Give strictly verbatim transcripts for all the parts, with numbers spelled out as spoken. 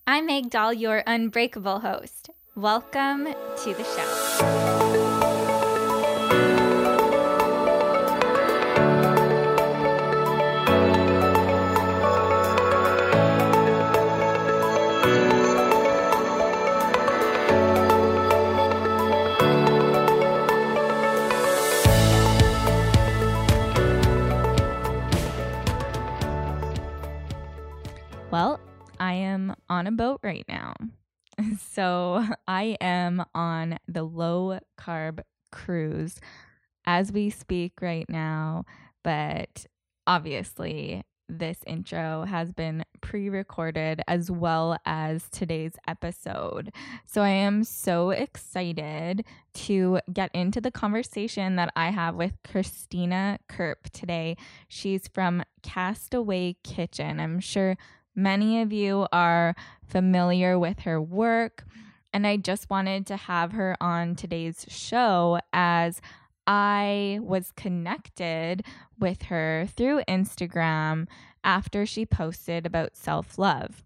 I'm Meg Dahl, your unbreakable host. Welcome to the show. Well, I am on a boat right now. So I am on the low carb cruise as we speak right now. But obviously, this intro has been pre-recorded as well as today's episode. So I am so excited to get into the conversation that I have with Christina Kerp today. She's from Castaway Kitchen. I'm sure many of you are familiar with her work, and I just wanted to have her on today's show as I was connected with her through Instagram after she posted about self-love.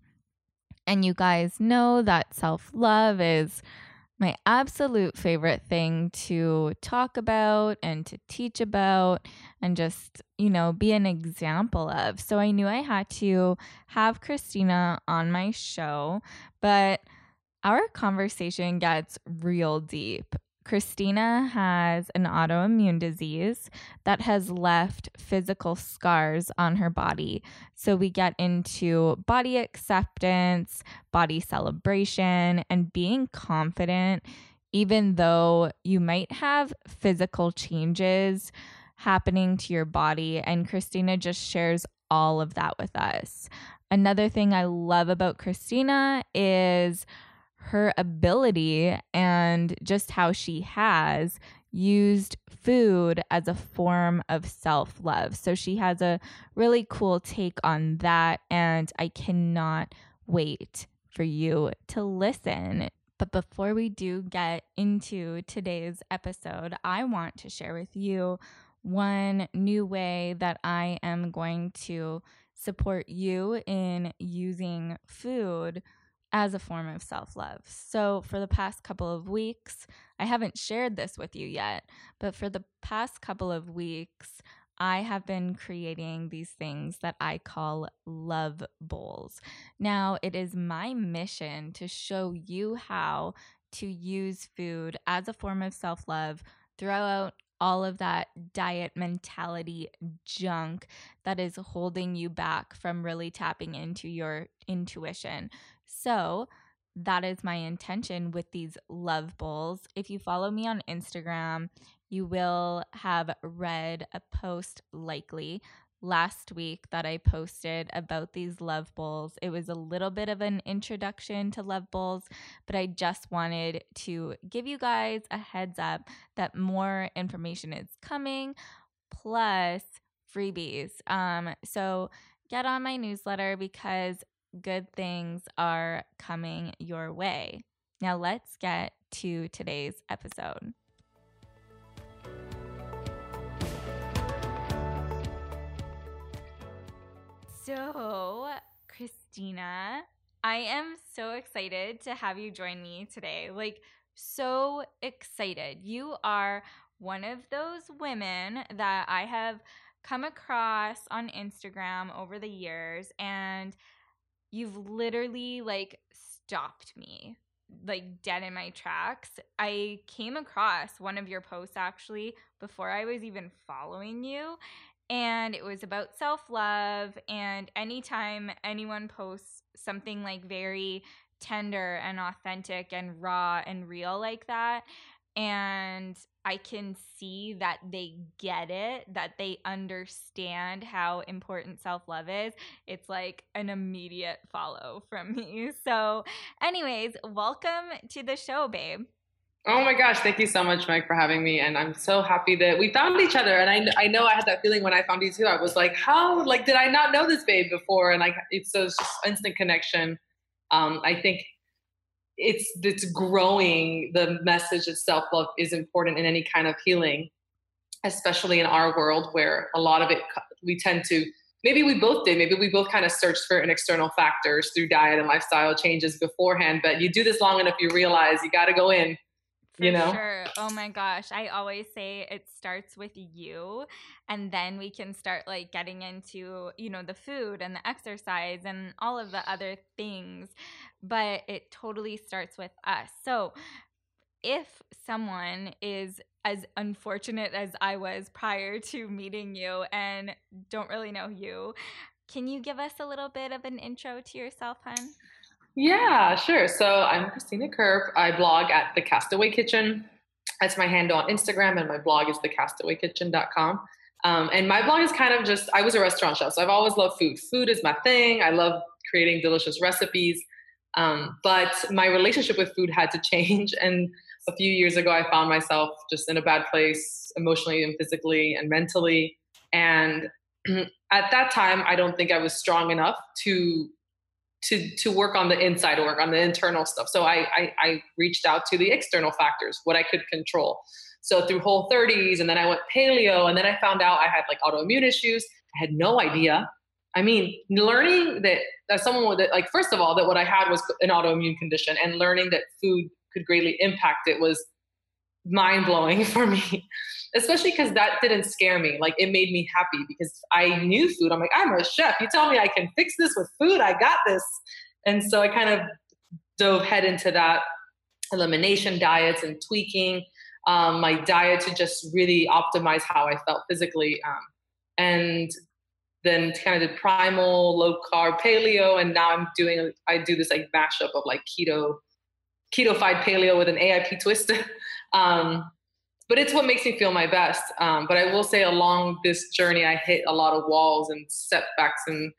And you guys know that self-love is my absolute favorite thing to talk about and to teach about and just, you know, be an example of. So I knew I had to have Christina on my show, but our conversation gets real deep. Christina has an autoimmune disease that has left physical scars on her body. So we get into body acceptance, body celebration, and being confident, even though you might have physical changes happening to your body. And Christina just shares all of that with us. Another thing I love about Christina is her ability and just how she has used food as a form of self-love. So she has a really cool take on that, and I cannot wait for you to listen. But before we do get into today's episode, I want to share with you one new way that I am going to support you in using food as a form of self-love. So for the past couple of weeks, I haven't shared this with you yet, but for the past couple of weeks, I have been creating these things that I call love bowls. Now, it is my mission to show you how to use food as a form of self-love, throw out all of that diet mentality junk that is holding you back from really tapping into your intuition. So that is my intention with these love bowls. If you follow me on Instagram, you will have read a post likely last week that I posted about these love bowls. It was a little bit of an introduction to love bowls, but I just wanted to give you guys a heads up that more information is coming, plus freebies. Um, so get on my newsletter because good things are coming your way. Now let's get to today's episode. So, Christina, I am so excited to have you join me today. Like, so excited. You are one of those women that I have come across on Instagram over the years, and you've literally like stopped me like dead in my tracks. I came across one of your posts actually before I was even following you, and it was about self-love. And anytime anyone posts something like very tender and authentic and raw and real like that, and I can see that they get it, that they understand how important self-love is, it's like an immediate follow from me. So anyways, welcome to the show, babe. Oh my gosh, thank you so much, Meg, for having me. And I'm so happy that we found each other. And I, I know I had that feeling when I found you too. I was like, how, like, did I not know this babe before? And I, it's, so it's just instant connection. Um, I think it's, it's growing the message that self-love is important in any kind of healing, especially in our world where a lot of it, we tend to maybe we both did. Maybe we both kind of searched for an external factors through diet and lifestyle changes beforehand. But you do this long enough, you realize you got to go in, For you know? sure. Oh my gosh. I always say it starts with you, and then we can start like getting into, you know, the food and the exercise and all of the other things. But it totally starts with us. So if someone is as unfortunate as I was prior to meeting you and don't really know you, can you give us a little bit of an intro to yourself, hun? Yeah, sure. So I'm Christina Kerp. I blog at The Castaway Kitchen. That's my handle on Instagram, and my blog is the castaway kitchen dot com. Um, and my blog is kind of just, I was a restaurant chef, so I've always loved food. Food is my thing. I love creating delicious recipes. Um, but my relationship with food had to change. And a few years ago, I found myself just in a bad place emotionally and physically and mentally. And at that time, I don't think I was strong enough to to to work on the inside work, on the internal stuff. So I, I I reached out to the external factors, what I could control. So through Whole thirties, and then I went paleo, and then I found out I had like autoimmune issues. I had no idea. I mean, learning that that someone with it, like first of all, that what I had was an autoimmune condition, and learning that food could greatly impact it was mind blowing for me, especially because that didn't scare me. Like it made me happy because I knew food. I'm like, I'm a chef. You tell me I can fix this with food. I got this. And so I kind of dove head into that elimination diets and tweaking um, my diet to just really optimize how I felt physically. Um, and then kind of did primal, low carb, paleo. And now I'm doing, I do this like mashup of like keto, keto-fied paleo with an A I P twist. um, but it's what makes me feel my best. Um, but I will say along this journey, I hit a lot of walls and setbacks. And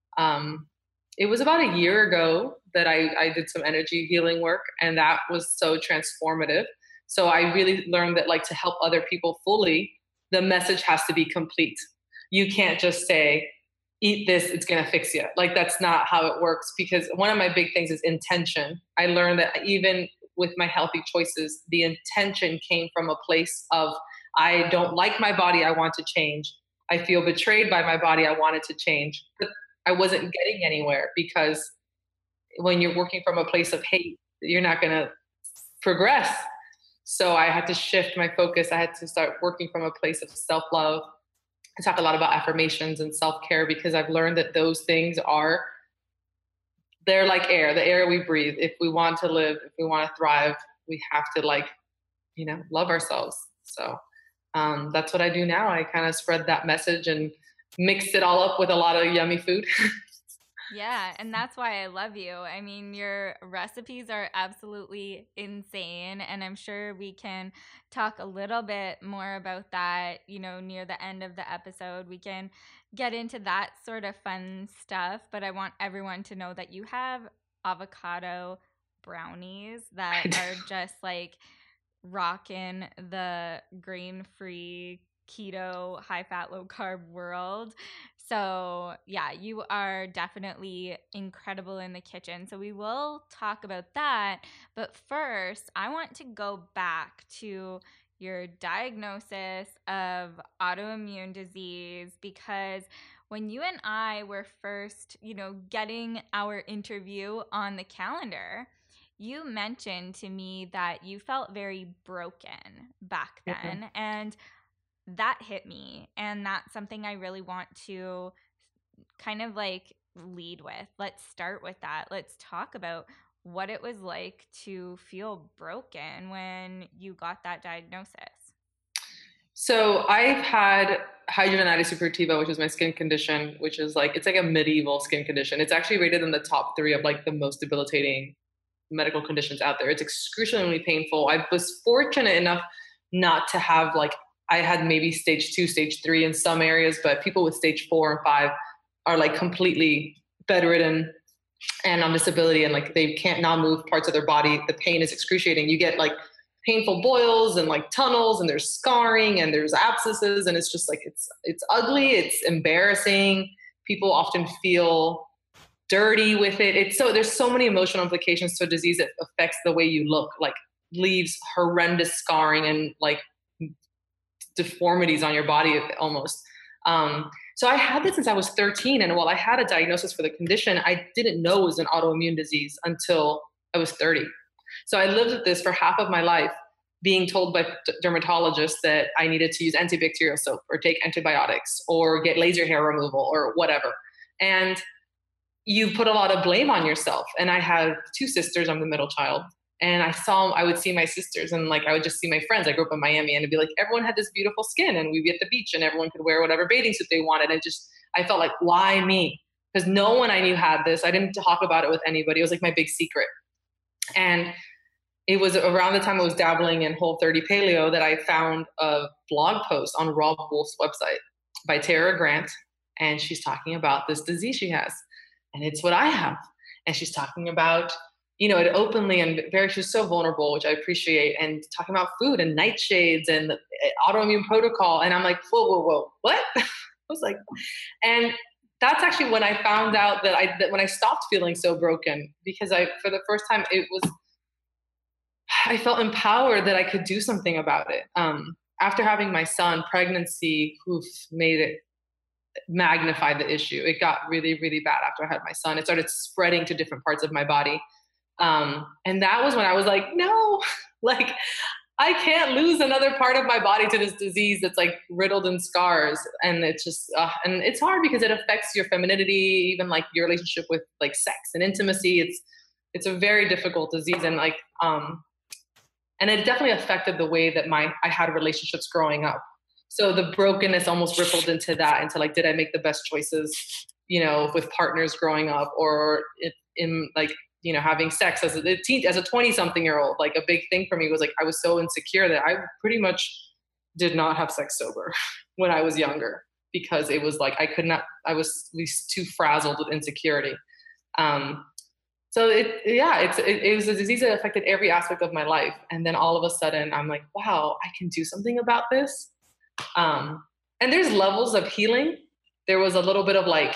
um, it was about a year ago that I, I did some energy healing work, and that was so transformative. So I really learned that like to help other people fully, the message has to be complete. You can't just say, eat this, it's going to fix you. Like that's not how it works, because one of my big things is intention. I learned that even with my healthy choices, the intention came from a place of, I don't like my body, I want to change. I feel betrayed by my body, I wanted to change. But I wasn't getting anywhere, because when you're working from a place of hate, you're not going to progress. So I had to shift my focus. I had to start working from a place of self-love. I talk a lot about affirmations and self-care, because I've learned that those things are, they're like air, the air we breathe. If we want to live, if we want to thrive, we have to like, you know, love ourselves. So um, that's what I do now. I kind of spread that message and mix it all up with a lot of yummy food. Yeah, and that's why I love you. I mean, your recipes are absolutely insane, and I'm sure we can talk a little bit more about that, you know, near the end of the episode. We can get into that sort of fun stuff, but I want everyone to know that you have avocado brownies that are just like rocking the grain-free keto, high fat, low carb world. So, yeah, you are definitely incredible in the kitchen. So, we will talk about that. But first, I want to go back to your diagnosis of autoimmune disease, because when you and I were first, you know, getting our interview on the calendar, you mentioned to me that you felt very broken back then. Mm-hmm. And that hit me, and that's something I really want to kind of like lead with. Let's start with that. Let's talk about what it was like to feel broken when you got that diagnosis. So I've had hidradenitis suppurativa, which is my skin condition, which is like, it's like a medieval skin condition. It's actually rated in the top three of like the most debilitating medical conditions out there. It's excruciatingly painful. I was fortunate enough not to have like, I had maybe stage two, stage three in some areas, but people with stage four and five are like completely bedridden and on disability, and like they can't now move parts of their body. The pain is excruciating. You get like painful boils and like tunnels, and there's scarring and there's abscesses, and it's just like, it's it's ugly, it's embarrassing. People often feel dirty with it. It's so, there's so many emotional implications to a disease that affects the way you look, like leaves horrendous scarring and like deformities on your body almost. Um, so I had this since I was thirteen. And while I had a diagnosis for the condition, I didn't know it was an autoimmune disease until I was thirty. So I lived with this for half of my life, being told by dermatologists that I needed to use antibacterial soap or take antibiotics or get laser hair removal or whatever. And you put a lot of blame on yourself. And I have two sisters, I'm the middle child. And I saw, I would see my sisters and like, I would just see my friends. I grew up in Miami and it'd be like, everyone had this beautiful skin and we'd be at the beach and everyone could wear whatever bathing suit they wanted. And just, I felt like, why me? Because no one I knew had this. I didn't talk about it with anybody. It was like my big secret. And it was around the time I was dabbling in Whole thirty Paleo that I found a blog post on Rob Wolf's website by Tara Grant. And she's talking about this disease she has. And it's what I have. And she's talking about, you know, it openly and very, she's so vulnerable, which I appreciate, and talking about food and nightshades and autoimmune protocol. And I'm like, whoa, whoa, whoa, what? I was like, and that's actually when I found out that I, that when I stopped feeling so broken, because I, for the first time, it was, I felt empowered that I could do something about it. Um, after having my son, pregnancy, oof, made it, magnified the issue. It got really, really bad after I had my son. It started spreading to different parts of my body. Um, and that was when I was like, no, like I can't lose another part of my body to this disease that's like riddled in scars. And it's just, uh, and it's hard because it affects your femininity, even like your relationship with like sex and intimacy. It's, it's a very difficult disease. And like, um, and it definitely affected the way that my, I had relationships growing up. So the brokenness almost rippled into that, into like, did I make the best choices, you know, with partners growing up, or in, in like, you know, having sex as a teen, as a twenty something year old. Like a big thing for me was like, I was so insecure that I pretty much did not have sex sober when I was younger, because it was like, I could not, I was at least too frazzled with insecurity. Um, so it, yeah, it's, it, it was a disease that affected every aspect of my life. And then all of a sudden I'm like, wow, I can do something about this. Um, and there's levels of healing. There was a little bit of like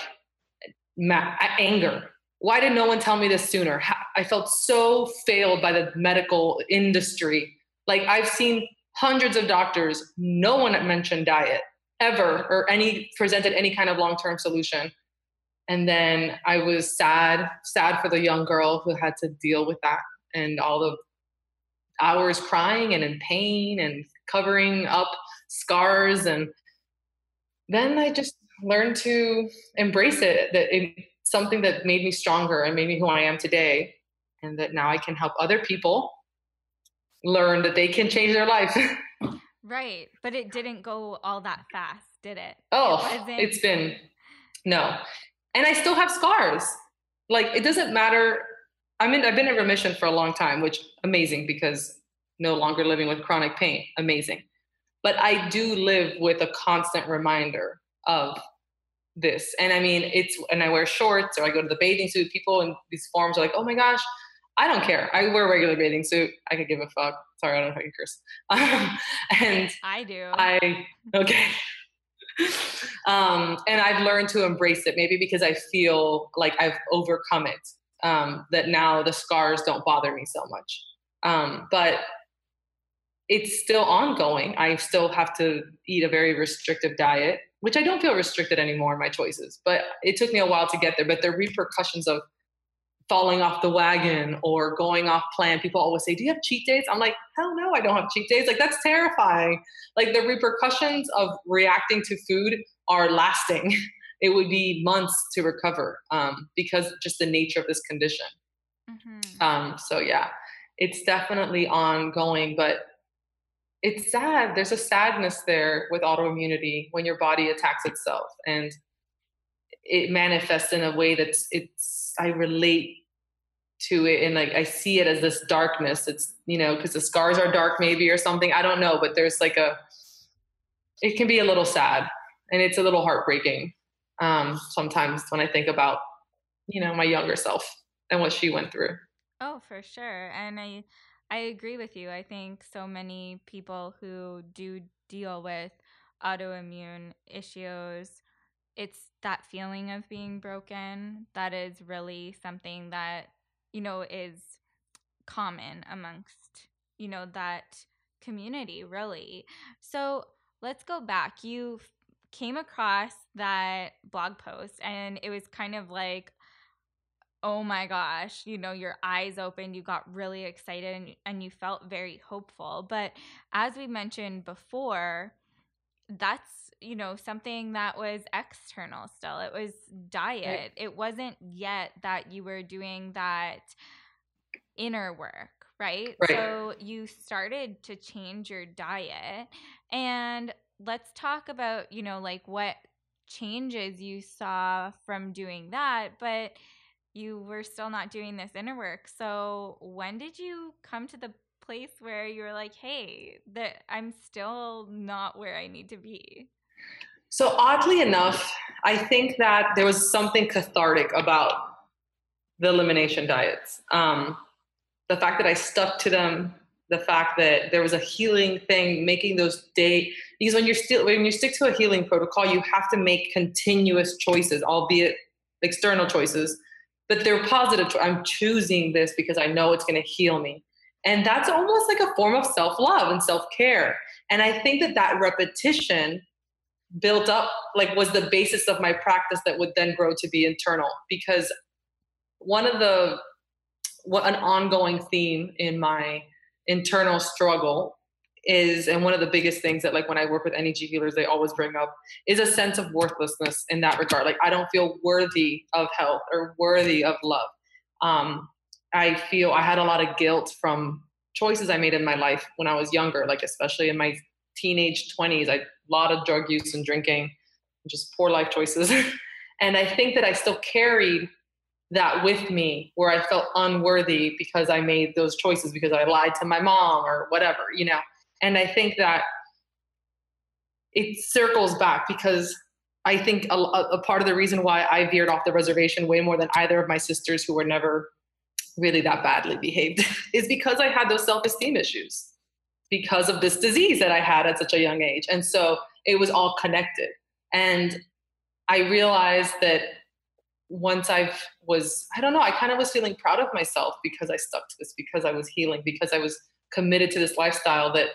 ma- anger. Why did no one tell me this sooner? I felt so failed by the medical industry. Like I've seen hundreds of doctors. No one mentioned diet ever, or any presented any kind of long-term solution. And then I was sad, sad for the young girl who had to deal with that, and all the hours crying and in pain and covering up scars. And then I just learned to embrace it, that it's something that made me stronger and made me who I am today. And that now I can help other people learn that they can change their life. Right. But it didn't go all that fast, did it? Oh, it it's been, no. And I still have scars. Like, it doesn't matter. I mean, I've been in remission for a long time, which amazing, because no longer living with chronic pain, amazing. But I do live with a constant reminder of this. And I mean, it's, and I wear shorts or I go to the bathing suit. People in these forums are like, oh my gosh, I don't care. I wear a regular bathing suit. I could give a fuck. Sorry, I don't know if I can curse. Um, and I do. I, okay. um, and I've learned to embrace it, maybe because I feel like I've overcome it. Um, that now the scars don't bother me so much. Um, but it's still ongoing. I still have to eat a very restrictive diet, which I don't feel restricted anymore in my choices, but it took me a while to get there. But the repercussions of falling off the wagon or going off plan, people always say, do you have cheat days? I'm like, hell no, I don't have cheat days. Like, that's terrifying. Like, the repercussions of reacting to food are lasting. It would be months to recover, um, because just the nature of this condition. Mm-hmm. Um, so yeah, it's definitely ongoing, but it's sad. There's a sadness there with autoimmunity when your body attacks itself, and it manifests in a way that's, it's, I relate to it, and like I see it as this darkness. It's, you know, because the scars are dark maybe or something. I don't know, but there's like a, it can be a little sad, and it's a little heartbreaking um, sometimes when I think about, you know, my younger self and what she went through. Oh, for sure. And I, I agree with you. I think so many people who do deal with autoimmune issues, it's that feeling of being broken that is really something that, you know, is common amongst, you know, that community, really. So let's go back. You came across that blog post, and it was kind of like, oh my gosh, you know, your eyes opened, you got really excited, and, and you felt very hopeful. But as we mentioned before, that's, you know, something that was external still. It was diet. Right. It wasn't yet that you were doing that inner work, right? Right. So you started to change your diet. And let's talk about, you know, like what changes you saw from doing that, but you were still not doing this inner work. So when did you come to the place where you were like, hey, that I'm still not where I need to be? So oddly enough, I think that there was something cathartic about the elimination diets. Um, the fact that I stuck to them, the fact that there was a healing thing, making those day, because when you're still, when you stick to a healing protocol, you have to make continuous choices, albeit external choices, but they're positive. I'm choosing this because I know it's going to heal me. And that's almost like a form of self-love and self-care. And I think that that repetition built up, like, was the basis of my practice that would then grow to be internal. Because one of the, what an ongoing theme in my internal struggle is, and one of the biggest things that, like, when I work with energy healers, they always bring up, is a sense of worthlessness in that regard. Like, I don't feel worthy of health or worthy of love. Um, I feel I had a lot of guilt from choices I made in my life when I was younger, like especially in my teenage twenties. I, a lot of drug use and drinking, just poor life choices. And I think that I still carried that with me, where I felt unworthy because I made those choices, because I lied to my mom or whatever, you know. And I think that it circles back, because I think a, a part of the reason why I veered off the reservation way more than either of my sisters, who were never really that badly behaved, is because I had those self-esteem issues because of this disease that I had at such a young age. And so it was all connected. And I realized that once I was, I don't know, I kind of was feeling proud of myself because I stuck to this, because I was healing, because I was committed to this lifestyle, that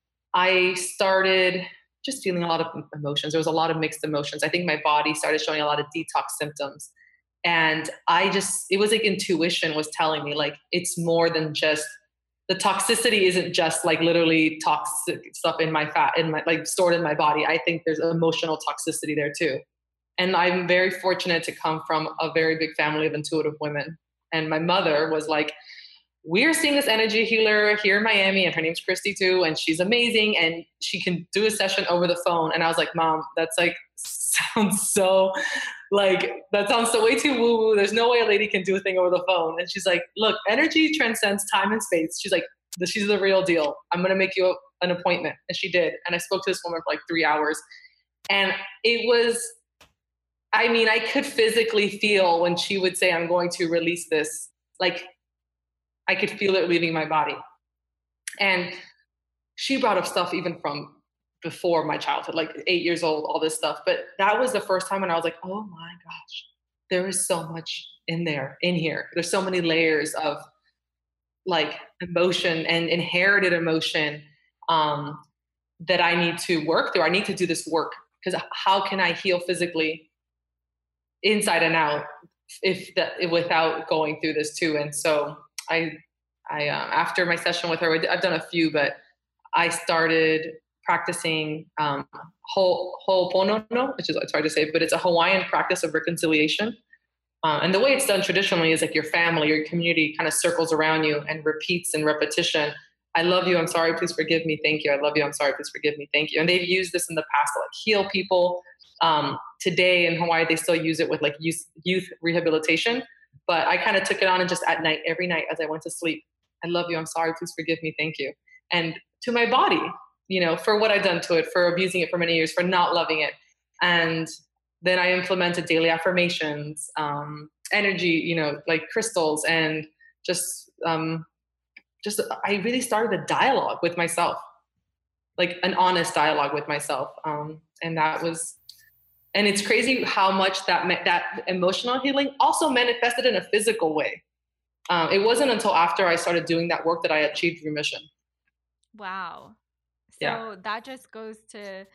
I started just feeling a lot of emotions. There was a lot of mixed emotions. I think my body started showing a lot of detox symptoms. And I just, it was like intuition was telling me, like, it's more than just, the toxicity isn't just like literally toxic stuff in my fat, in my, like, stored in my body. I think there's emotional toxicity there too. And I'm very fortunate to come from a very big family of intuitive women. And my mother was like, we're seeing this energy healer here in Miami, and her name's Christy too, and she's amazing, and she can do a session over the phone. And I was like, Mom, that's like, sounds so, like, that sounds so way too woo-woo. There's no way a lady can do a thing over the phone. And she's like, look, energy transcends time and space. She's like, she's the real deal. I'm going to make you a, an appointment. And she did. And I spoke to this woman for like three hours. And it was, I mean, I could physically feel when she would say, I'm going to release this, like, I could feel it leaving my body. And she brought up stuff even from before my childhood, like eight years old, all this stuff. But that was the first time when I was like, oh my gosh, there is so much in there, in here. There's so many layers of like emotion and inherited emotion um, that I need to work through. I need to do this work, because how can I heal physically inside and out if that, without going through this too? And so I, I um, after my session with her, I've done a few, but I started practicing um, Ho'oponopono, which is, it's hard to say, but it's a Hawaiian practice of reconciliation. Uh, and the way it's done traditionally is like your family, your community kind of circles around you and repeats in repetition. I love you. I'm sorry. Please forgive me. Thank you. I love you. I'm sorry. Please forgive me. Thank you. And they've used this in the past to like heal people. Um, today in Hawaii, they still use it with like youth, youth rehabilitation. But I kind of took it on, and just at night, every night as I went to sleep, I love you. I'm sorry. Please forgive me. Thank you. And to my body, you know, for what I've done to it, for abusing it for many years, for not loving it. And then I implemented daily affirmations, um, energy, you know, like crystals, and just, um, just, I really started a dialogue with myself, like an honest dialogue with myself. Um, and that was, and it's crazy how much that that emotional healing also manifested in a physical way. Um, it wasn't until after I started doing that work that I achieved remission. Wow. So Yeah. that just goes to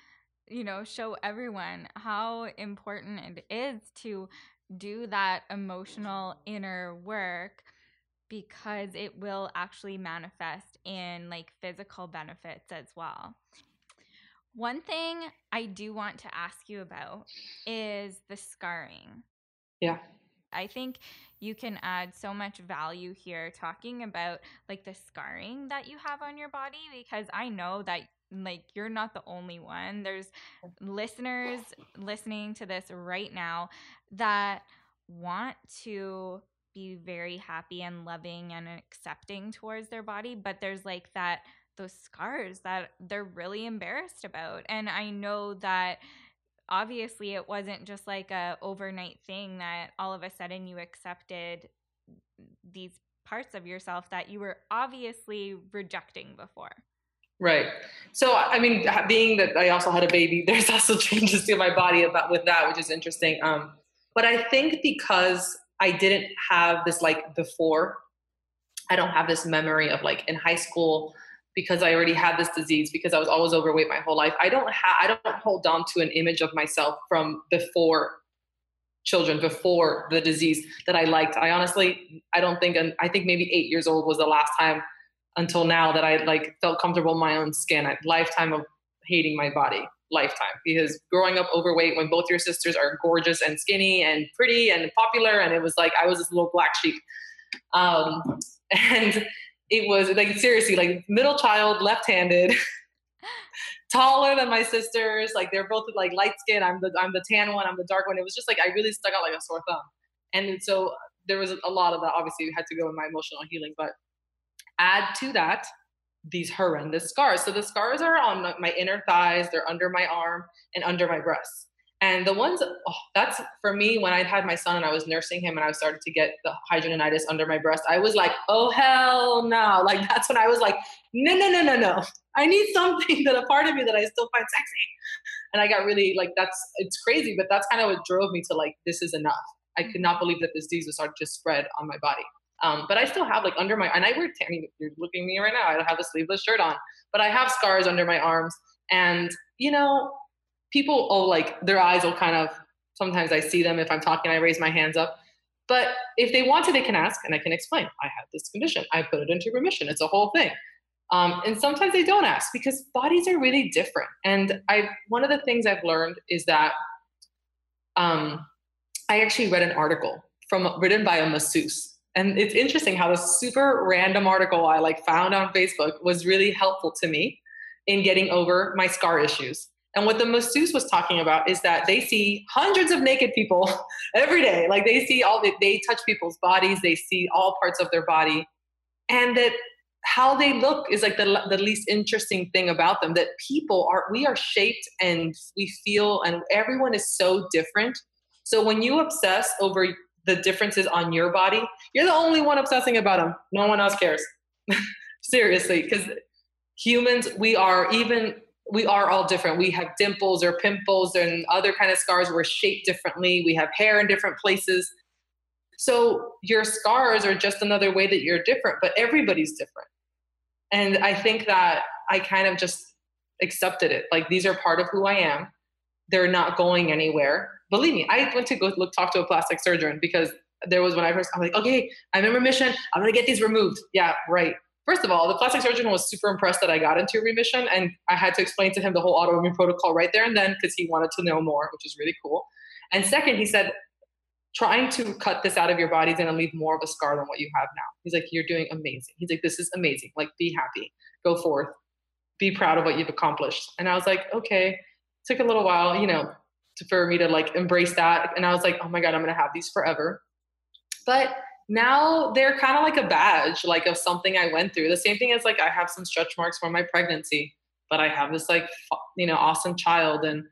you know, show everyone how important it is to do that emotional inner work, because it will actually manifest in like physical benefits as well. One thing I do want to ask you about is the scarring. Yeah. I think you can add so much value here talking about like the scarring that you have on your body, because I know that like you're not the only one. There's listeners listening to this right now that want to be very happy and loving and accepting towards their body, but there's like that those scars that they're really embarrassed about. And I know that obviously it wasn't just like a overnight thing that all of a sudden you accepted these parts of yourself that you were obviously rejecting before. Right. So, I mean, being that I also had a baby, there's also changes to my body about with that, which is interesting. Um, but I think because I didn't have this like before, I don't have this memory of like in high school, because I already had this disease, because I was always overweight my whole life. I don't have, I don't hold on to an image of myself from before children, before the disease that I liked. I honestly, I don't think, and I think maybe eight years old was the last time until now that I like felt comfortable in my own skin. A lifetime of hating my body, lifetime. Because growing up overweight when both your sisters are gorgeous and skinny and pretty and popular, and it was like I was this little black sheep. Um, and it was like seriously, like middle child, left-handed, taller than my sisters. Like they're both like light skin. I'm the I'm the tan one. I'm the dark one. It was just like I really stuck out like a sore thumb. And so there was a lot of that. Obviously, had to go in my emotional healing, but add to that these horrendous scars. So the scars are on my inner thighs, they're under my arm and under my breasts. And the ones, oh, that's for me, when I'd had my son and I was nursing him and I started to get the hidradenitis under my breast, I was like, oh, hell no. Like, that's when I was like, no, no, no, no, no. I need something that a part of me that I still find sexy. And I got really like, that's, it's crazy, but that's kind of what drove me to like, this is enough. I could not believe that this disease would start to spread on my body. Um, but I still have like under my, and I wear, I mean, you're looking at me right now, I don't have a sleeveless shirt on, but I have scars under my arms. And, you know, people, oh, like their eyes will kind of, sometimes I see them if I'm talking, I raise my hands up. But if they want to, they can ask and I can explain, I have this condition, I put it into remission. It's a whole thing. Um, and sometimes they don't ask because bodies are really different. And I, one of the things I've learned is that um, I actually read an article from written by a masseuse. And it's interesting how this super random article I like found on Facebook was really helpful to me in getting over my scar issues. And what the masseuse was talking about is that they see hundreds of naked people every day. Like they see all, the, they touch people's bodies, they see all parts of their body. And that how they look is like the, the least interesting thing about them, that people are, we are shaped and we feel, and everyone is so different. So when you obsess over the differences on your body, you're the only one obsessing about them. No one else cares. Seriously, because humans, we are even, we are all different. We have dimples or pimples and other kind of scars. We're shaped differently. We have hair in different places. So your scars are just another way that you're different, but everybody's different. And I think that I kind of just accepted it. Like, these are part of who I am. They're not going anywhere. Believe me, I went to go look, talk to a plastic surgeon because there was when I first, I'm like, okay, I'm in remission. I'm going to get these removed. Yeah, right. First of all, the plastic surgeon was super impressed that I got into remission. And I had to explain to him the whole autoimmune protocol right there and then, because he wanted to know more, which is really cool. And second, he said, trying to cut this out of your body is going to leave more of a scar than what you have now. He's like, you're doing amazing. He's like, this is amazing. Like, be happy, go forth, be proud of what you've accomplished. And I was like, okay. Took a little while, you know, to, for me to like embrace that. And I was like, oh my God, I'm going to have these forever. But now they're kind of like a badge, like of something I went through. The same thing as like, I have some stretch marks from my pregnancy, but I have this like, you know, awesome child. And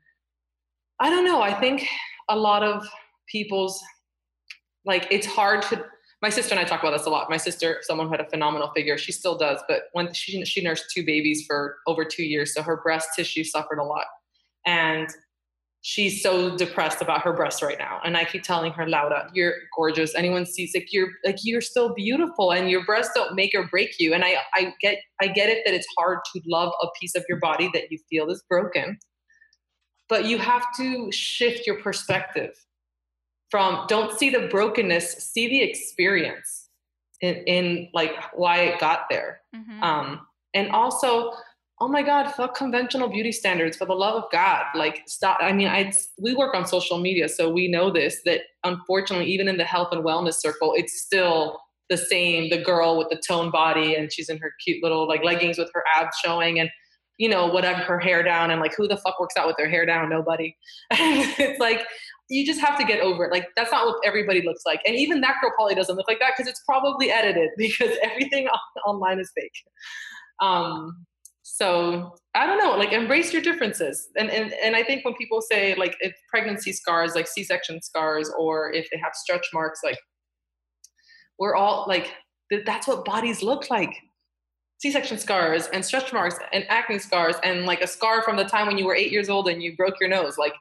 I don't know, I think a lot of people's, like, it's hard to, my sister and I talk about this a lot. My sister, someone who had a phenomenal figure, she still does, but when she, she nursed two babies for over two years, so her breast tissue suffered a lot. And she's so depressed about her breasts right now. And I keep telling her, Laura, you're gorgeous. Anyone sees like you're like you're still beautiful, and your breasts don't make or break you. And I I get I get it that it's hard to love a piece of your body that you feel is broken. but you have to shift your perspective from don't see the brokenness, see the experience in, in like why it got there. Mm-hmm. Um, and also, oh my God, fuck conventional beauty standards for the love of God. Like stop. I mean, I we work on social media, so we know this, that unfortunately, even in the health and wellness circle, it's still the same, the girl with the toned body and she's in her cute little like leggings with her abs showing and, you know, whatever, her hair down, and like who the fuck works out with their hair down? Nobody. It's like, you just have to get over it. Like, that's not what everybody looks like. And even that girl probably doesn't look like that because it's probably edited because everything on- online is fake. Um, so I don't know, like embrace your differences. And, and, and I think when people say like if pregnancy scars, like C-section scars, or if they have stretch marks, like we're all like, th- that's what bodies look like. C-section scars and stretch marks and acne scars and like a scar from the time when you were eight years old and you broke your nose. Like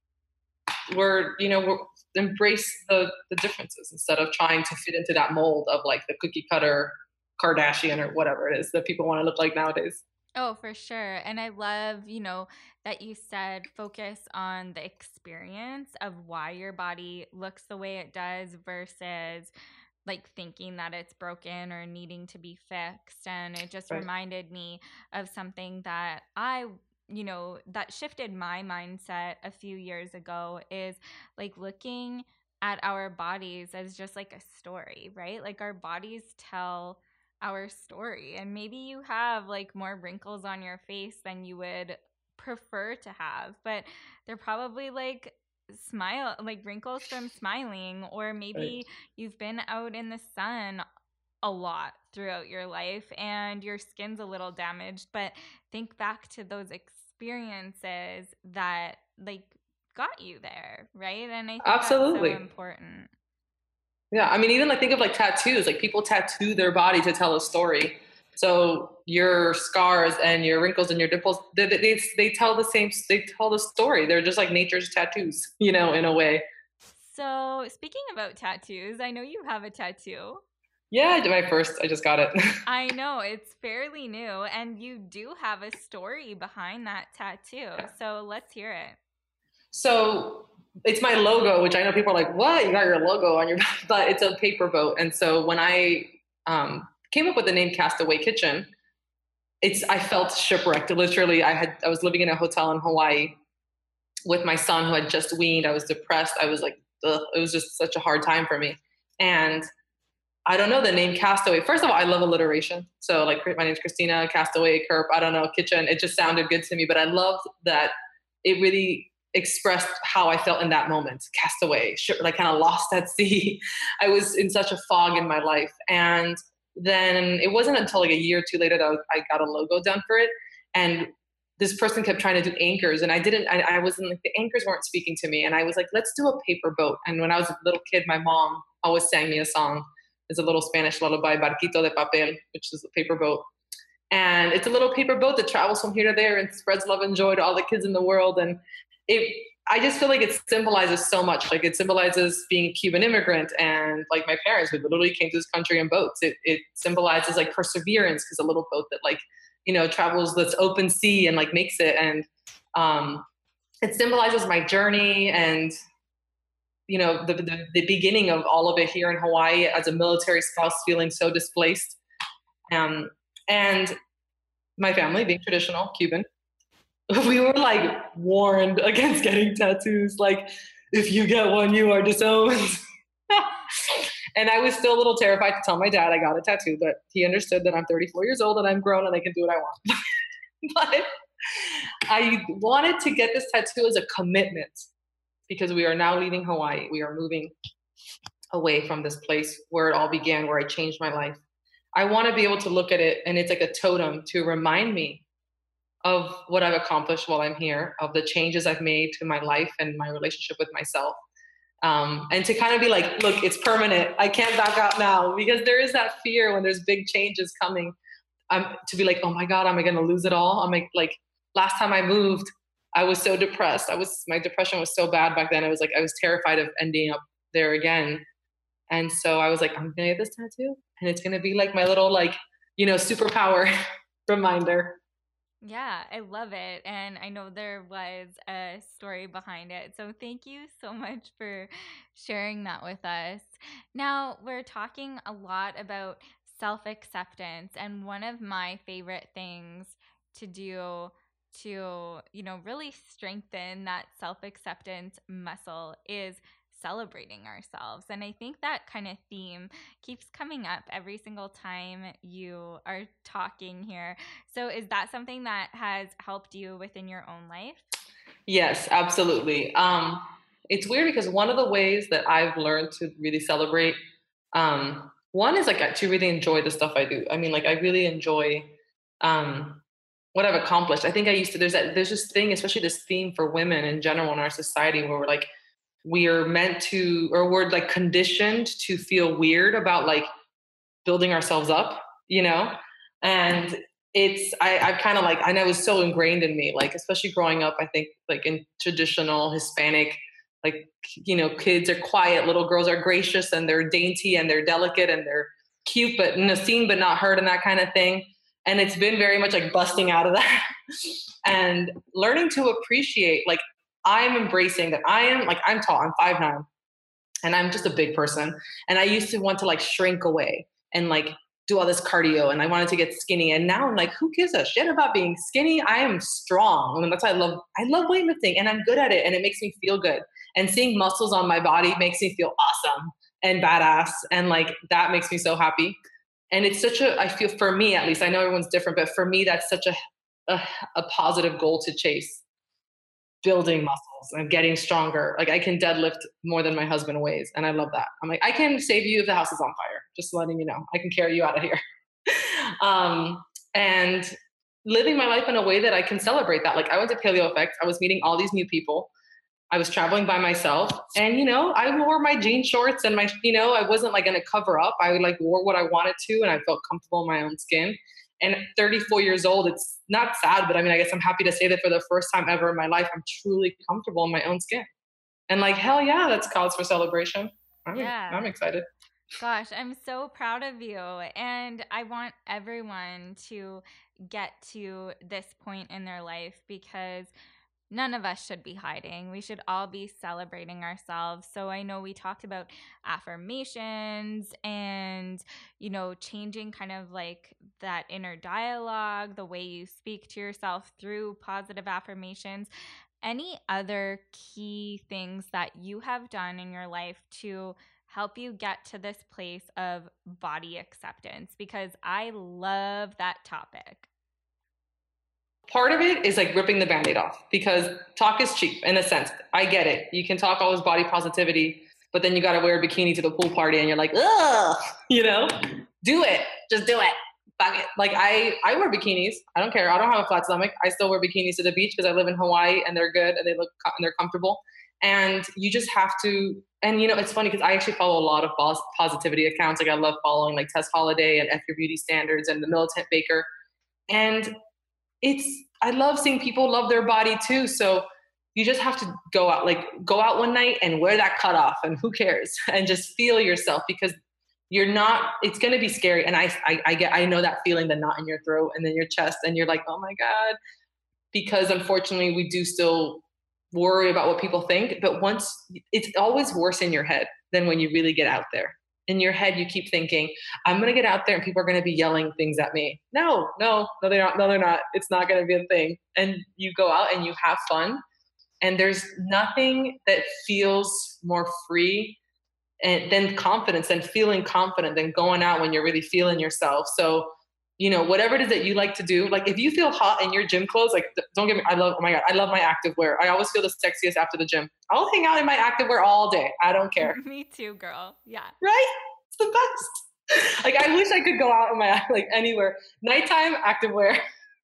we're, you know, we're, embrace the, the differences instead of trying to fit into that mold of like the cookie cutter Kardashian or whatever it is that people want to look like nowadays. Oh, for sure. And I love, you know, that you said focus on the experience of why your body looks the way it does versus like thinking that it's broken or needing to be fixed. And it just Right. reminded me of something that I, you know, that shifted my mindset a few years ago is like looking at our bodies as just like a story, right? Like our bodies tell our story. And maybe you have like more wrinkles on your face than you would prefer to have, but they're probably like smile like wrinkles from smiling, or maybe Right. you've been out in the sun a lot throughout your life and your skin's a little damaged, but think back to those experiences that like got you there, right? And I think Absolutely. that's so important. Yeah, I mean, even like think of like tattoos. Like people tattoo their body to tell a story. So your scars and your wrinkles and your dimples, they, they, they tell the same. They tell the story. They're just like nature's tattoos, you know, in a way. So speaking about tattoos, I know you have a tattoo. Yeah, I did my first. I just got it. I know it's fairly new, and you do have a story behind that tattoo. So let's hear it. So it's my logo, which I know people are like, what? You got your logo on your back, but it's a paper boat. And so when I um, came up with the name Castaway Kitchen, it's I felt shipwrecked. Literally, I had I was living in a hotel in Hawaii with my son who had just weaned. I was depressed. I was like, ugh, it was just such a hard time for me. And I don't know the name Castaway. First of all, I love alliteration. So like my name's Christina, Castaway, Kerp, I don't know, kitchen. It just sounded good to me. But I loved that it really expressed how I felt in that moment. Castaway, like kind of lost at sea. I was in such a fog in my life. And then it wasn't until like a year or two later that I, was, I got a logo done for it. And this person kept trying to do anchors, and I didn't, I, I wasn't like, the anchors weren't speaking to me. And I was like, let's do a paper boat. And when I was a little kid, my mom always sang me a song. It's a little Spanish lullaby, Barquito de Papel, which is a paper boat. And it's a little paper boat that travels from here to there and spreads love and joy to all the kids in the world. And it, I just feel like it symbolizes so much. Like it symbolizes being a Cuban immigrant and like my parents who literally came to this country in boats. It, it symbolizes like perseverance because a little boat that like, you know, travels this open sea and like makes it. And um, it symbolizes my journey and, you know, the, the, the beginning of all of it here in Hawaii as a military spouse feeling so displaced. Um, and my family being traditional Cuban, we were like warned against getting tattoos. Like, if you get one, you are disowned. And I was still a little terrified to tell my dad I got a tattoo, but he understood that I'm thirty-four years old and I'm grown and I can do what I want. But I wanted to get this tattoo as a commitment because we are now leaving Hawaii. We are moving away from this place where it all began, where I changed my life. I want to be able to look at it and it's like a totem to remind me of what I've accomplished while I'm here, of the changes I've made to my life and my relationship with myself. Um, and to kind of be like, look, it's permanent. I can't back out now, because there is that fear when there's big changes coming. Um, to be like, oh my God, am I going to lose it all? I'm like, like last time I moved, I was so depressed. I was, my depression was so bad back then. I was like, I was terrified of ending up there again. And so I was like, I'm going to get this tattoo and it's going to be like my little, like, you know, superpower reminder. Yeah, I love it. And I know there was a story behind it. So thank you so much for sharing that with us. Now, we're talking a lot about self acceptance. And one of my favorite things to do to, you know, really strengthen that self acceptance muscle is celebrating ourselves. And I think that kind of theme keeps coming up every single time you are talking here. So is that something that has helped you within your own life? Yes, absolutely. Um, it's weird because one of the ways that I've learned to really celebrate, um, one is like to really enjoy the stuff I do. I mean, like I really enjoy um, what I've accomplished. I think I used to. There's that. There's this thing, especially this theme for women in general in our society, where we're like we are meant to, or we're like conditioned to feel weird about like building ourselves up, you know? And it's, I, I've kind of like, I know it's so ingrained in me, like, especially growing up, I think like in traditional Hispanic, like, you know, kids are quiet, little girls are gracious and they're dainty and they're delicate and they're cute, but you know, seen but not heard and that kind of thing. And it's been very much like busting out of that and learning to appreciate, like, I'm embracing that I am like, I'm tall, I'm five nine and I'm just a big person. And I used to want to like shrink away and like do all this cardio and I wanted to get skinny. And now I'm like, who gives a shit about being skinny? I am strong. I mean, that's why I love I love weightlifting and I'm good at it and it makes me feel good. And seeing muscles on my body makes me feel awesome and badass. And like that makes me so happy. And it's such a I feel for me at least, I know everyone's different, but for me that's such a a, a positive goal to chase, building muscles and getting stronger. Like I can deadlift more than my husband weighs, and I love that. I'm like, I can save you if the house is on fire. Just letting you know, I can carry you out of here. um, and living my life in a way that I can celebrate that. Like I went to Paleo Effect. I was meeting all these new people. I was traveling by myself, and you know, I wore my jean shorts and my, you know, I wasn't like going to cover up. I like wore what I wanted to, and I felt comfortable in my own skin. And thirty-four years old, it's not sad, but I mean, I guess I'm happy to say that for the first time ever in my life, I'm truly comfortable in my own skin. And like, hell yeah, that's cause for celebration. I'm, Yeah. I'm excited. Gosh, I'm so proud of you. And I want everyone to get to this point in their life because none of us should be hiding. We should all be celebrating ourselves. So I know we talked about affirmations and, you know, changing kind of like that inner dialogue, the way you speak to yourself through positive affirmations. Any other key things that you have done in your life to help you get to this place of body acceptance? Because I love that topic. Part of it is like ripping the band-aid off because talk is cheap in a sense. I get it. You can talk all this body positivity, but then you got to wear a bikini to the pool party and you're like, ugh, you know, do it. Just do it. Fuck it. Like I, I wear bikinis. I don't care. I don't have a flat stomach. I still wear bikinis to the beach because I live in Hawaii and they're good and they look and they're comfortable. And you just have to, and you know, it's funny because I actually follow a lot of positivity accounts. Like I love following like Tess Holiday and F Your Beauty Standards and the Militant Baker. And it's I love seeing people love their body too. So you just have to go out, like go out one night and wear that cutoff and who cares and just feel yourself because you're not, it's going to be scary. And I, I, I get, I know that feeling, the knot in your throat and then your chest and you're like, oh my God, because unfortunately we do still worry about what people think. But once it's always worse in your head than when you really get out there. In your head, you keep thinking, I'm going to get out there and people are going to be yelling things at me. No, no, no, they're not. No, they're not. It's not going to be a thing. And you go out and you have fun. And there's nothing that feels more free and then confidence and feeling confident than going out when you're really feeling yourself. So, you know, whatever it is that you like to do, like if you feel hot in your gym clothes, like don't get me, I love, oh my God, I love my active wear. I always feel the sexiest after the gym. I'll hang out in my active wear all day. I don't care. Me too, girl. Yeah. Right? It's the best. Like I wish I could go out in my, like anywhere. Nighttime, active wear.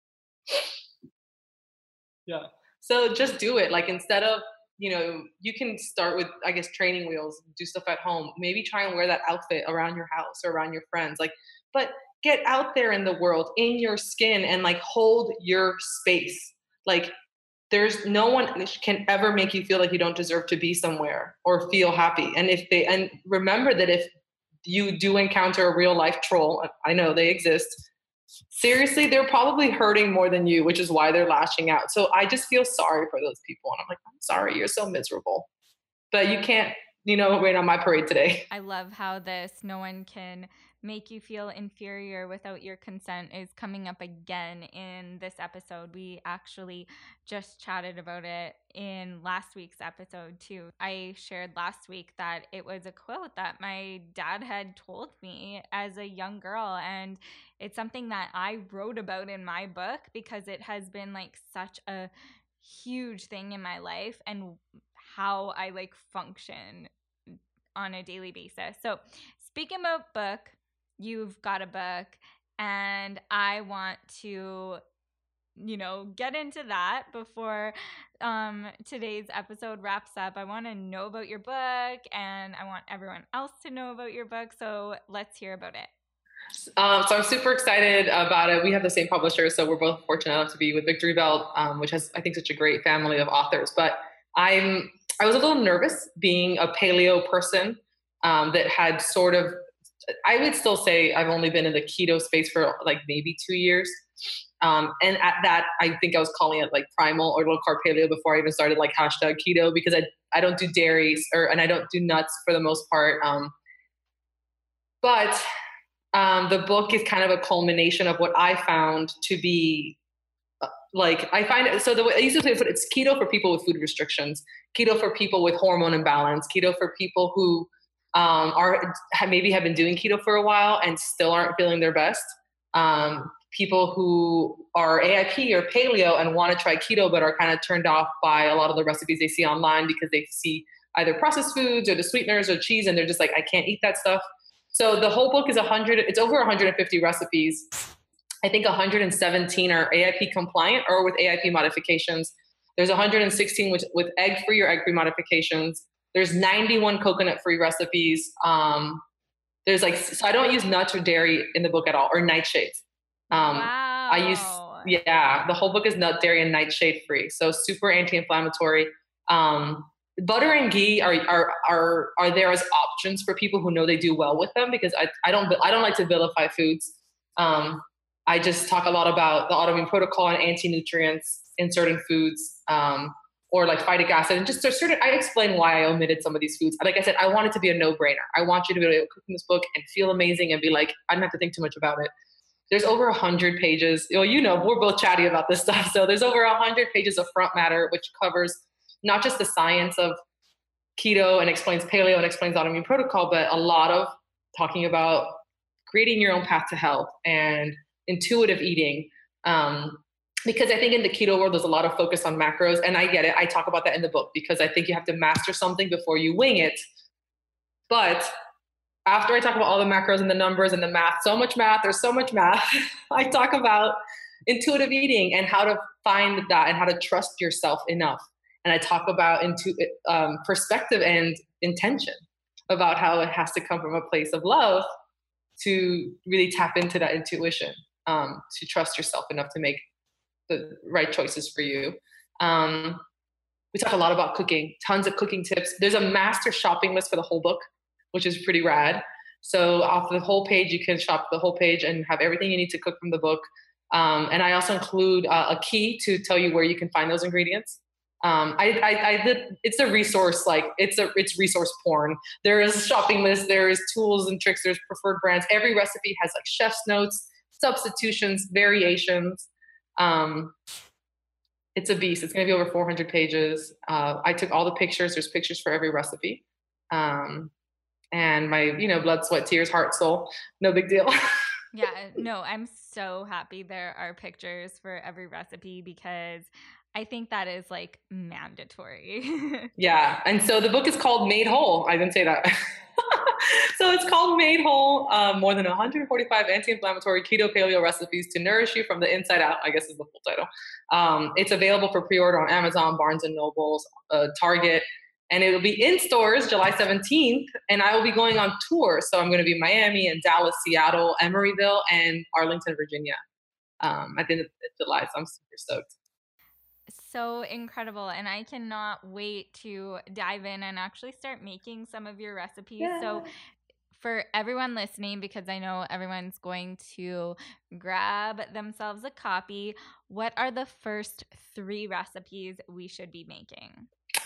Yeah. So just do it. Like instead of, you know, you can start with, I guess, training wheels, do stuff at home. Maybe try and wear that outfit around your house or around your friends. Like, but get out there in the world, in your skin, and like hold your space. Like, there's no one can ever make you feel like you don't deserve to be somewhere or feel happy. And if they, and remember that if you do encounter a real life troll, I know they exist, seriously, they're probably hurting more than you, which is why they're lashing out. So I just feel sorry for those people. And I'm like, I'm sorry, you're so miserable. But you can't, you know, rain on my parade today. I love how this no one can make you feel inferior without your consent is coming up again in this episode. We actually just chatted about it in last week's episode too. I shared last week that it was a quote that my dad had told me as a young girl, and it's something that I wrote about in my book because it has been like such a huge thing in my life and how I like function on a daily basis. So, speaking about book, you've got a book, and I want to, you know, get into that before um, today's episode wraps up. I want to know about your book, and I want everyone else to know about your book. So, let's hear about it. Um, so I'm super excited about it. We have the same publisher, so we're both fortunate enough to be with Victory Belt, um, which has, I think, such a great family of authors. But I'm I was a little nervous being a paleo person um, that had sort of, I would still say I've only been in the keto space for like maybe two years. Um, and at that, I think I was calling it like primal or low carb paleo before I even started like hashtag keto, because I, I don't do dairies or, and I don't do nuts for the most part. Um, but um, the book is kind of a culmination of what I found to be like, I find it, so the way I used to say it, it's keto for people with food restrictions, keto for people with hormone imbalance, keto for people who um, are maybe have been doing keto for a while and still aren't feeling their best. Um, people who are A I P or paleo and want to try keto, but are kind of turned off by a lot of the recipes they see online because they see either processed foods or the sweeteners or cheese, and they're just like, I can't eat that stuff. So the whole book is a hundred, it's over one hundred fifty recipes. I think one hundred seventeen are A I P compliant or with A I P modifications. There's one hundred sixteen with, with egg-free or egg-free modifications. There's ninety-one coconut-free recipes. Um, there's like, so I don't use nuts or dairy in the book at all, or nightshades. Um, wow. I use, yeah, the whole book is nut, dairy, and nightshade free. So super anti-inflammatory. Um, butter and ghee are, are, are, are there as options for people who know they do well with them, because I, I don't, I don't like to vilify foods. Um, I just talk a lot about the autoimmune protocol and anti-nutrients in certain foods, um, or like phytic acid, and just certain, I explain why I omitted some of these foods. Like I said, I want it to be a no-brainer. I want you to be able to cook in this book and feel amazing and be like, I don't have to think too much about it. There's over a hundred pages. Well, you know, we're both chatty about this stuff. So there's over a hundred pages of front matter, which covers not just the science of keto and explains paleo and explains autoimmune protocol, but a lot of talking about creating your own path to health and intuitive eating. Um, because I think in the keto world, there's a lot of focus on macros, and I get it. I talk about that in the book because I think you have to master something before you wing it. But after I talk about all the macros and the numbers and the math, so much math, there's so much math, I talk about intuitive eating and how to find that and how to trust yourself enough. And I talk about intu- um, perspective and intention, about how it has to come from a place of love to really tap into that intuition, um, to trust yourself enough to make the right choices for you. Um, we talk a lot about cooking, tons of cooking tips. There's a master shopping list for the whole book, which is pretty rad. So off the whole page, you can shop the whole page and have everything you need to cook from the book. Um, and I also include uh, a key to tell you where you can find those ingredients. Um, I, I, I did, it's a resource, like it's a, it's resource porn. There is a shopping list, there is tools and tricks, there's preferred brands. Every recipe has like chef's notes, substitutions, variations. Um, it's a beast. It's going to be over four hundred pages. Uh, I took all the pictures. There's pictures for every recipe. Um, and my, you know, blood, sweat, tears, heart, soul, no big deal. Yeah, no, I'm so happy there are pictures for every recipe because I think that is like mandatory. Yeah. And so the book is called Made Whole. I didn't say that. So it's called Made Whole, um, more than one hundred forty-five anti-inflammatory keto paleo recipes to nourish you from the inside out, I guess is the full title. Um, it's available for pre-order on Amazon, Barnes and Nobles, uh, Target, and it'll be in stores July seventeenth, and I will be going on tour. So I'm going to be in Miami and Dallas, Seattle, Emeryville, and Arlington, Virginia um, at the end of July. So I'm super stoked. So incredible. And I cannot wait to dive in and actually start making some of your recipes. Yeah. So for everyone listening, because I know everyone's going to grab themselves a copy, what are the first three recipes we should be making?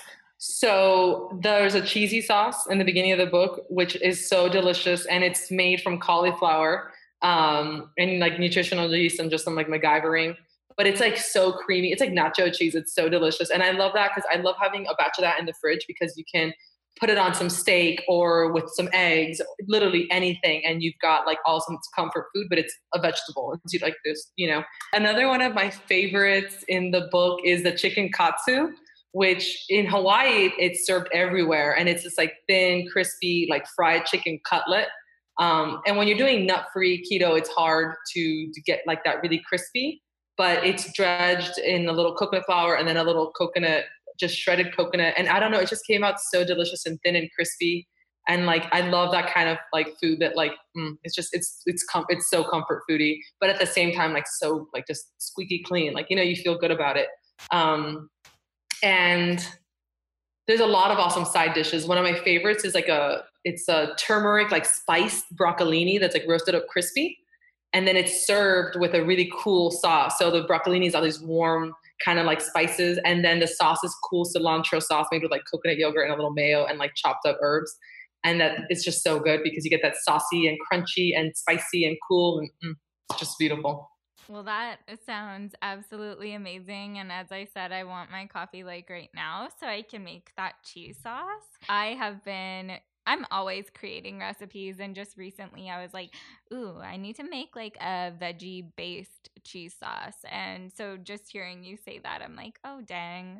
So there's a cheesy sauce in the beginning of the book, which is so delicious, and it's made from cauliflower um, and like nutritional yeast and just some like MacGyvering. But it's like so creamy. It's like nacho cheese. It's so delicious, and I love that because I love having a batch of that in the fridge because you can put it on some steak or with some eggs, literally anything, and you've got like awesome comfort food. But it's a vegetable. It's like this, you know. Another one of my favorites in the book is the chicken katsu, which in Hawaii, it's served everywhere. And it's this like thin, crispy, like fried chicken cutlet. Um, and when you're doing nut-free keto, it's hard to, to get like that really crispy, but it's dredged in a little coconut flour and then a little coconut, just shredded coconut. And I don't know, it just came out so delicious and thin and crispy. And like, I love that kind of like food that like, mm, it's just, it's, it's, com- it's so comfort foody, but at the same time, like so like just squeaky clean, like, you know, you feel good about it. Um, And there's a lot of awesome side dishes. One of my favorites is like a, it's a turmeric, like spiced broccolini that's like roasted up crispy. And then it's served with a really cool sauce. So the broccolini is all these warm kind of like spices. And then the sauce is cool cilantro sauce made with like coconut yogurt and a little mayo and like chopped up herbs. And that it's just so good because you get that saucy and crunchy and spicy and cool. And mm, it's just beautiful. Well, that sounds absolutely amazing. And as I said, I want my coffee like right now so I can make that cheese sauce. I have been, I'm always creating recipes. And just recently I was like, ooh, I need to make like a veggie based cheese sauce. And so just hearing you say that, I'm like, oh, dang.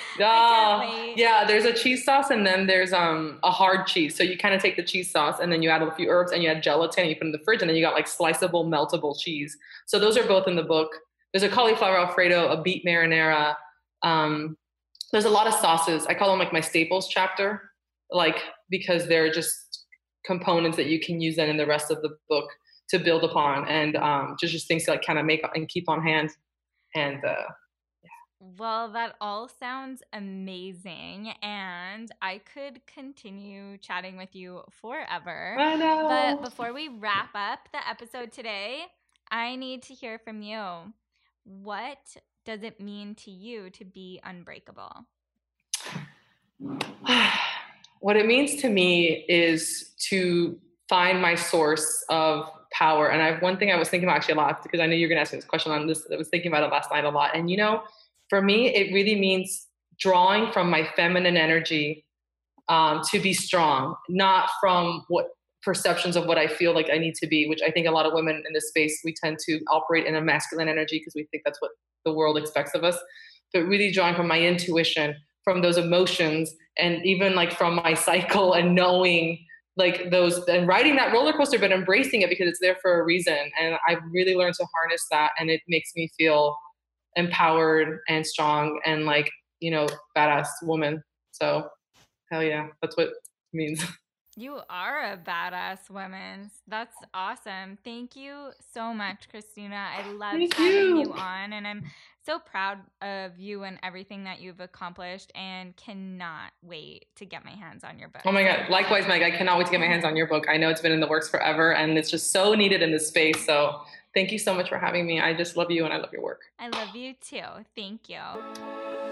Oh, yeah, there's a cheese sauce and then there's um a hard cheese. So you kind of take the cheese sauce and then you add a few herbs and you add gelatin and you put it in the fridge and then you got like sliceable, meltable cheese. So those are both in the book. There's a cauliflower Alfredo, a beet marinara. Um, there's a lot of sauces. I call them like my staples chapter, like because they're just components that you can use then in the rest of the book to build upon and um, just, just things to like kind of make and keep on hand. And uh, yeah. Well, that all sounds amazing. And I could continue chatting with you forever. I know. But before we wrap up the episode today, I need to hear from you. What does it mean to you to be unbreakable? What it means to me is to find my source of power. And I have one thing I was thinking about actually a lot because I know you're going to ask me this question on this. I was thinking about it last night a lot. And, you know, for me, it really means drawing from my feminine energy um, to be strong, not from what perceptions of what I feel like I need to be, which I think a lot of women in this space, we tend to operate in a masculine energy because we think that's what the world expects of us. But really drawing from my intuition, from those emotions, and even like from my cycle and knowing like those and riding that roller coaster, but embracing it because it's there for a reason. And I've really learned to harness that. And it makes me feel empowered and strong and like, you know, badass woman. So hell yeah, that's what it means. You are a badass woman. That's awesome. Thank you so much, Christina. I love Thank having you. you on, and I'm so proud of you and everything that you've accomplished and cannot wait to get my hands on your book. Oh my God. Likewise, Meg, I cannot wait to get my hands on your book. I know it's been in the works forever and it's just so needed in this space. So thank you so much for having me. I just love you and I love your work. I love you too. Thank you.